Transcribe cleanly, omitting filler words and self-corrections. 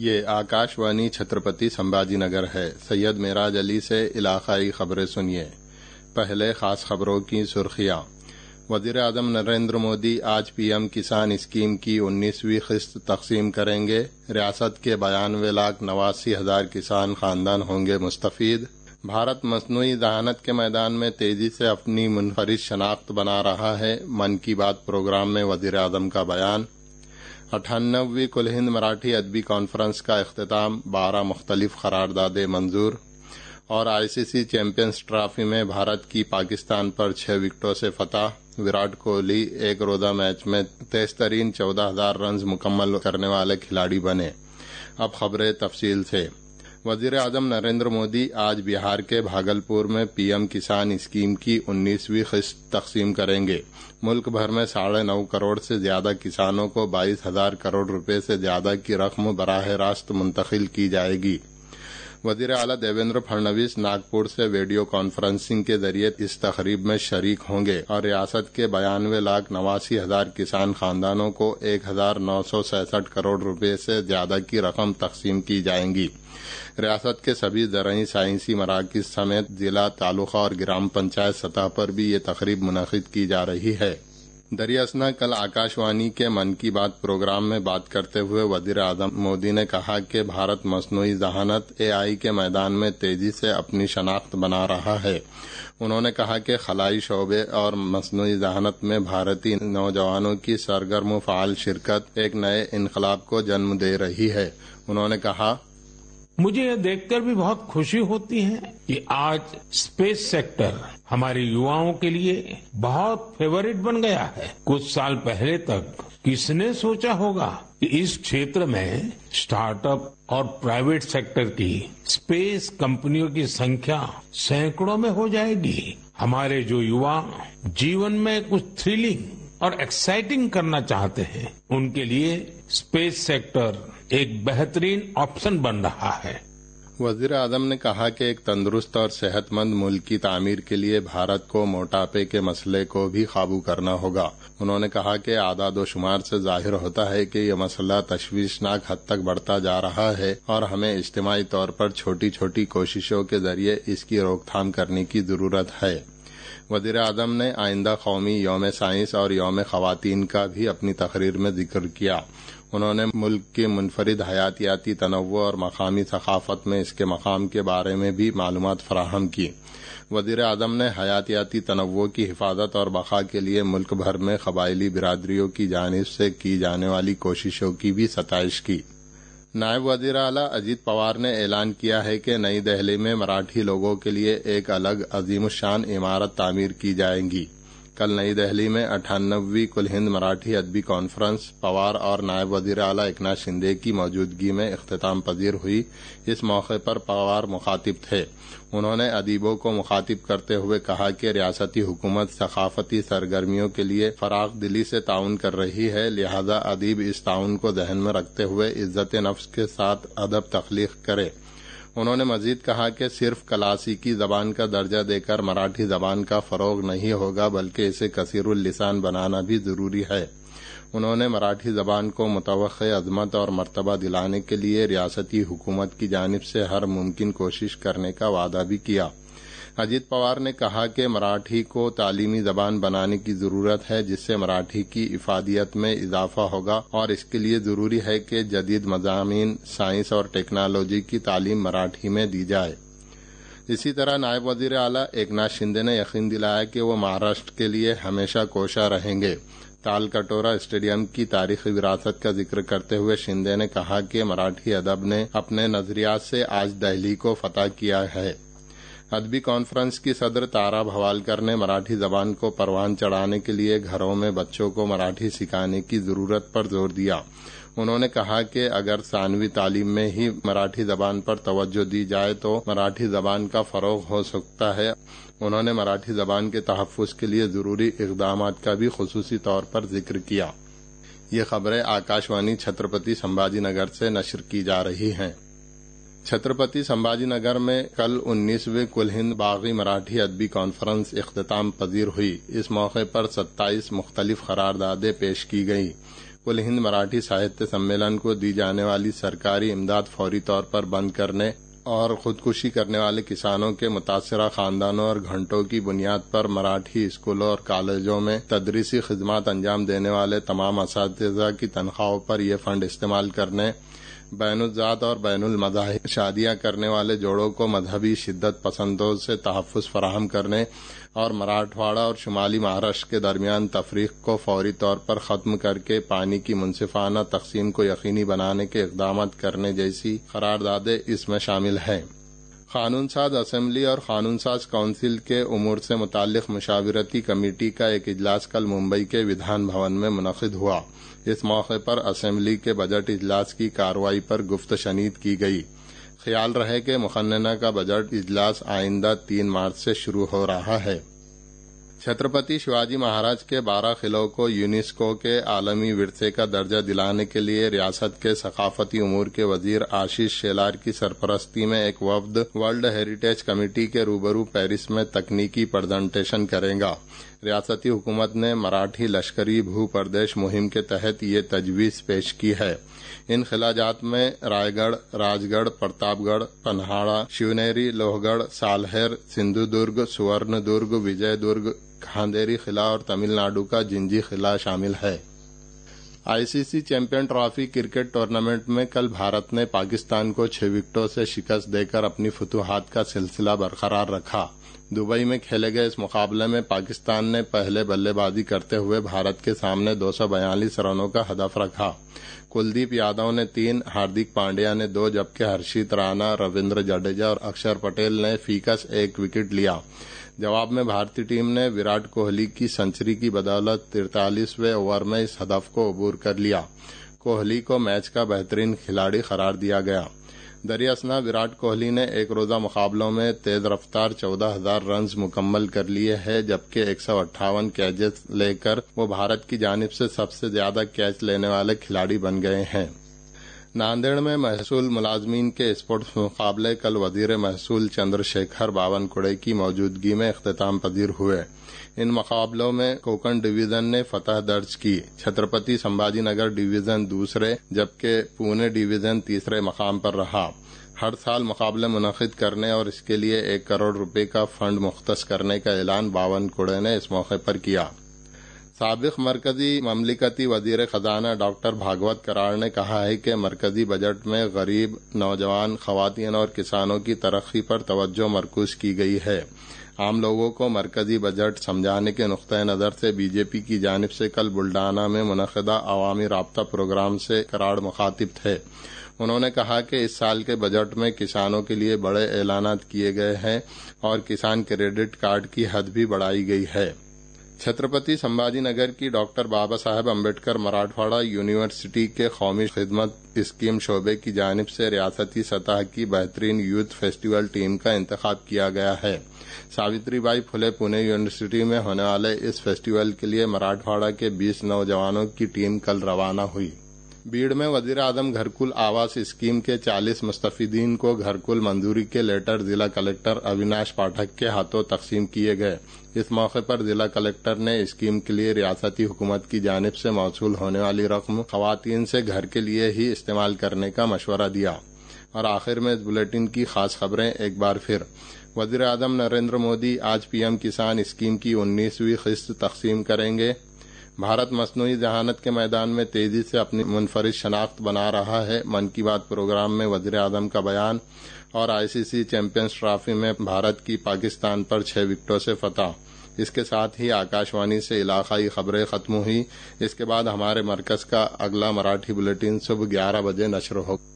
یہ آکاشوانی چھترپتی سمبھاجی نگر ہے۔ سید معراج علی سے علاقائی خبریں سنیے۔ پہلے خاص خبروں کی سرخیاں۔ وزیر اعظم نریندر مودی آج پی ایم کسان اسکیم کی 19ویں قسط تقسیم کریں گے۔ ریاست کے 92,89,000 کسان خاندان ہوں گے مستفید۔ بھارت مصنوعی ذہانت کے میدان میں تیزی سے اپنی منفرد شناخت بنا رہا ہے۔ من کی بات پروگرام میں وزیر اعظم کا بیان۔ 98ویں کل ہند مراٹھی ادبی کانفرنس کا اختتام، 12 مختلف قراردادیں منظور۔ اور آئی سی سی چیمپئنز ٹرافی میں بھارت کی پاکستان پر 6 وکٹوں سے فتح۔ وراٹ کوہلی ایک روزہ میچ میں تیز ترین 14,000 رنز مکمل کرنے والے کھلاڑی بنے۔ اب خبریں تفصیل سے۔ وزیر اعظم نریندر مودی آج بہار کے بھاگلپور میں پی ایم کسان اسکیم کی 19ویں قسط تقسیم کریں گے۔ ملک بھر میں 9.5 کروڑ سے زیادہ کسانوں کو 22,000 کروڑ روپے سے زیادہ کی رقم براہ راست منتقل کی جائے گی۔ وزیر اعلیٰ دیویندر پھڑنویس ناگپور سے ویڈیو کانفرنسنگ کے ذریعے اس تقریب میں شریک ہوں گے اور ریاست کے 92,89,000 کسان خاندانوں کو 1,966 کروڑ روپے سے زیادہ کی رقم تقسیم کی جائیں گی۔ ریاست کے سبھی زرعی سائنسی مراکز سمیت ضلع، تعلقہ اور گرام پنچایت سطح پر بھی یہ تقریب منعقد کی جا رہی ہے۔ دریاسنا کل آکاشوانی کے من کی بات پروگرام میں بات کرتے ہوئے وزیر اعظم مودی نے کہا کہ بھارت مصنوعی ذہانت AI کے میدان میں تیزی سے اپنی شناخت بنا رہا ہے۔ انہوں نے کہا کہ خلائی شعبے اور مصنوعی ذہانت میں بھارتی نوجوانوں کی سرگرم و فعال شرکت ایک نئے انقلاب کو جنم دے رہی ہے۔ انہوں نے کہا، مجھے یہ دیکھ کر بھی بہت خوشی ہوتی ہے کہ آج اسپیس سیکٹر ہمارے یواؤں کے لیے بہت فیورٹ بن گیا ہے۔ کچھ سال پہلے تک کس نے سوچا ہوگا کہ اس شعبے میں اسٹارٹ اپ اور پرائیویٹ سیکٹر کی اسپیس کمپنیوں کی سنکھیا سینکڑوں میں ہو جائے گی۔ ہمارے جو یوا جیون میں کچھ تھرلنگ اور ایکسائٹنگ کرنا چاہتے ہیں، ان کے لیے اسپیس سیکٹر ایک بہترین آپشن بن رہا ہے۔ وزیر اعظم نے کہا کہ ایک تندرست اور صحت مند ملک کی تعمیر کے لیے بھارت کو موٹاپے کے مسئلے کو بھی قابو کرنا ہوگا۔ انہوں نے کہا کہ اعداد و شمار سے ظاہر ہوتا ہے کہ یہ مسئلہ تشویشناک حد تک بڑھتا جا رہا ہے اور ہمیں اجتماعی طور پر چھوٹی چھوٹی کوششوں کے ذریعے اس کی روک تھام کرنے کی ضرورت ہے۔ وزیر اعظم نے آئندہ قومی یوم سائنس اور یوم خواتین کا بھی اپنی تقریر میں ذکر کیا۔ انہوں نے ملک کے منفرد حیاتیاتی تنوع اور مقامی ثقافت میں اس کے مقام کے بارے میں بھی معلومات فراہم کی۔ وزیر اعظم نے حیاتیاتی تنوع کی حفاظت اور بقا کے لیے ملک بھر میں قبائلی برادریوں کی جانب سے کی جانے والی کوششوں کی بھی ستائش کی۔ نائب وزیر اعلیٰ اجیت پوار نے اعلان کیا ہے کہ نئی دہلی میں مراٹھی لوگوں کے لیے ایک الگ عظیم الشان عمارت تعمیر کی جائے گی۔ کل نئی دہلی میں 98ویں کل ہند مراٹھی ادبی کانفرنس پوار اور نائب وزیر اعلیٰ ایکناتھ شندے کی موجودگی میں اختتام پذیر ہوئی۔ اس موقع پر پوار مخاطب تھے۔ انہوں نے ادیبوں کو مخاطب کرتے ہوئے کہا کہ ریاستی حکومت ثقافتی سرگرمیوں کے لیے فراخ دلی سے تعاون کر رہی ہے، لہذا ادیب اس تعاون کو ذہن میں رکھتے ہوئے عزت نفس کے ساتھ ادب تخلیق کرے۔ انہوں نے مزید کہا کہ صرف کلاسیکی زبان کا درجہ دے کر مراٹھی زبان کا فروغ نہیں ہوگا بلکہ اسے کثیر اللسان بنانا بھی ضروری ہے۔ انہوں نے مراٹھی زبان کو متوقع عظمت اور مرتبہ دلانے کے لیے ریاستی حکومت کی جانب سے ہر ممکن کوشش کرنے کا وعدہ بھی کیا۔ اجیت پوار نے کہا کہ مراٹھی کو تعلیمی زبان بنانے کی ضرورت ہے جس سے مراٹھی کی افادیت میں اضافہ ہوگا اور اس کے لیے ضروری ہے کہ جدید مضامین، سائنس اور ٹیکنالوجی کی تعلیم مراٹھی میں دی جائے۔ اسی طرح نائب وزیر اعلیٰ ایکناتھ شندے نے یقین دلایا کہ وہ مہاراشٹر کے لیے ہمیشہ کوشاں رہیں گے۔ تال کٹورا اسٹیڈیم کی تاریخی وراثت کا ذکر کرتے ہوئے شندے نے کہا کہ مراٹھی ادب نے اپنے نظریات سے آج دہلی کو فتح کیا ہے۔ ادبی کانفرنس کی صدر تارا بھوالکر نے مراٹھی زبان کو پروان چڑھانے کے لیے گھروں میں بچوں کو مراٹھی سکھانے کی ضرورت پر زور دیا۔ انہوں نے کہا کہ اگر ثانوی تعلیم میں ہی مراٹھی زبان پر توجہ دی جائے تو مراٹھی زبان کا فروغ ہو سکتا ہے۔ انہوں نے مراٹھی زبان کے تحفظ کے لیے ضروری اقدامات کا بھی خصوصی طور پر ذکر کیا۔ یہ خبریں آکاشوانی چھترپتی سمبھاجی نگر سے نشر کی جا رہی ہیں۔ چھترپتی سمبھاجی نگر میں کل 19ویں کل ہند باغی مراٹھی ادبی کانفرنس اختتام پذیر ہوئی۔ اس موقع پر 27 مختلف قراردادیں پیش کی گئیں۔ कुल हिंद मराठी साहित्य सम्मेलन को दी जाने वाली सरकारी इमदाद फौरी तौर पर बंद करने और खुदकुशी करने वाले किसानों के मुतासरा खानदानों और घंटों की बुनियाद पर मराठी स्कूलों और कॉलेजों में तदरीसी खिदमत अंजाम देने वाले तमाम असातिज़ा की तनख्वाहों पर यह फंड इस्तेमाल करने, बैनुज़्ज़ात और बैनुल मज़ाहिब शादियां करने वाले जोड़ों को मजहबी शिद्दत पसंदों से तहफ़्फ़ुज़ फराहम करने और मराठवाड़ा और शुमाली महाराष्ट्र के दरमियान तफरीक को फौरी तौर पर ख़त्म करके पानी की मुनसिफाना तकसीम को यकीनी बनाने के इक़दाम करने जैसी करारदादें इसमें शामिल हैं। कानून साज असेंबली और कानून साज काउंसिल के उमूर से मुताल्लिक मुशावरती कमेटी का एक इजलास कल मुंबई के विधान भवन में मुनक़िद हुआ। इस मौके पर असेंबली के बजट इजलास की कार्रवाई पर गुफ्त शनीद की गई। ख्याल रहे कि मुखन्नना का बजट इजलास आइंदा 3 मार्च से शुरू हो रहा है। छत्रपति शिवाजी महाराज के 12 किलों को यूनेस्को के आलमी विरसे का दर्जा दिलाने के लिए रियासत के सकाफती उमूर के वजीर आशीष शेलार की सरपरस्ती में एक वफ्द वर्ल्ड हेरिटेज कमेटी के रूबरू पेरिस में तकनीकी प्रेजेंटेशन करेगा। रियासती हुकूमत ने मराठी लश्करी भू प्रदेश मुहिम के तहत ये तजवीज पेश की है। इन खिलाजात में रायगढ़, राजगढ़, प्रतापगढ़, पन्हाड़ा, शिवनेरी, लोहगढ़, सालहेर, सिंधुदुर्ग, सुवर्णदुर्ग, विजयदुर्ग, खांदेरी किला और तमिलनाडु का जिंजी किला शामिल है। ICC champion trophy cricket tournament में कल भारत ने पाकिस्तान को 6 विकेटों से शिकस्त देकर अपनी फतूहात का सिलसिला बरकरार रखा। दुबई में खेले गए इस मुकाबले में पाकिस्तान ने पहले बल्लेबाजी करते हुए भारत के सामने 242 रनों का हदफ रखा। कुलदीप यादव ने 3, हार्दिक पांड्या ने 2 जबकि हर्षित राणा, रविंद्र जडेजा और अक्षर पटेल ने फीकस 1 विकेट लिया। जवाब में भारतीय टीम ने विराट कोहली की सेंचुरी की बदौलत 43वें ओवर में इस हदफ को अबूर कर लिया। कोहली को मैच का बेहतरीन खिलाड़ी करार दिया गया। दरियासना विराट कोहली ने एक रोजा मुकाबलों में तेज रफ्तार 14,000 रन मुकम्मल कर लिए हैं, जबकि 158 कैचेस लेकर वो भारत की जानिब से सबसे ज्यादा कैच लेने वाले खिलाड़ी बन गए हैं। नांदेड़ में महसूल मुलाजमीन के स्पोर्ट्स मुकाबले कल वजीर महसूल चंद्रशेखर बावनकुड़े की मौजूदगी में इख्तिताम पजीर हुए। इन मुकाबलों में कोंकण डिवीजन ने फतह दर्ज की। छत्रपति संभाजीनगर डिवीजन दूसरे जबकि पुणे डिवीजन तीसरे मकाम पर रहा। हर साल मुकाबले मुनक़िद करने और इसके लिए 1 करोड़ रुपए का फंड मुख्तस करने का ऐलान बावनकुड़े ने इस मौके पर किया। साबिक मरकजी ममलिकती वजीर खजाना डॉक्टर भागवत करार ने कहा है कि मरकजी बजट में गरीब, नौजवान, खवातीन और किसानों की तरक्की पर तवज्जो मरकूज की गई है। आम लोगों को मरकजी बजट समझाने के नुक्ता नजर से बीजेपी की जानिब से कल बुल्डाना में मुनक़िदा अवामी राब्ता प्रोग्राम से करार मुखातिब थे। उन्होंने कहा कि इस साल के बजट में किसानों के लिए बड़े ऐलानात किए गए हैं और किसान क्रेडिट कार्ड की हद भी बढ़ाई गई है। छत्रपति संभाजीनगर की डॉक्टर बाबा साहेब अम्बेडकर मराठवाड़ा यूनिवर्सिटी के कौमी खिदमत स्कीम शोबे की जानिब से रियासती सतह की बेहतरीन यूथ फेस्टिवल टीम का इंतखाब किया गया है। सावित्रीबाई फुले पुणे यूनिवर्सिटी में होने वाले इस फेस्टिवल के लिए मराठवाड़ा के 20 नौजवानों की टीम कल रवाना हुई। बीड़ में वजीर आजम घरकुल आवास स्कीम के 40 मुस्तफीदीन को घरकुल मंजूरी के लेटर जिला कलेक्टर अविनाश पाठक के हाथों तकसीम किए गए। इस मौके पर जिला कलेक्टर ने स्कीम के लिए रियासती हुकूमत की जानिब से मौसूल होने वाली रकम खवातीन से घर के लिए ही इस्तेमाल करने का मशवरा दिया। और आखिर में इस बुलेटिन की खास खबरें एक बार फिर। वजीर आजम नरेंद्र मोदी आज पीएम किसान स्कीम की 19वीं किस्त तकसीम करेंगे। भारत मसनूई जहानत के मैदान में तेजी से अपनी मुनफरिद शनाख्त बना रहा है। मन की बात प्रोग्राम में वजीर आजम का बयान। और आईसीसी चैंपियंस ट्रॉफी में भारत की पाकिस्तान पर 6 विकेटों से फतह। इसके साथ ही आकाशवाणी से इलाकाई खबरें खत्म हुई। इसके बाद हमारे मरकज का अगला मराठी बुलेटिन सुबह 11 बजे नश्र होगा।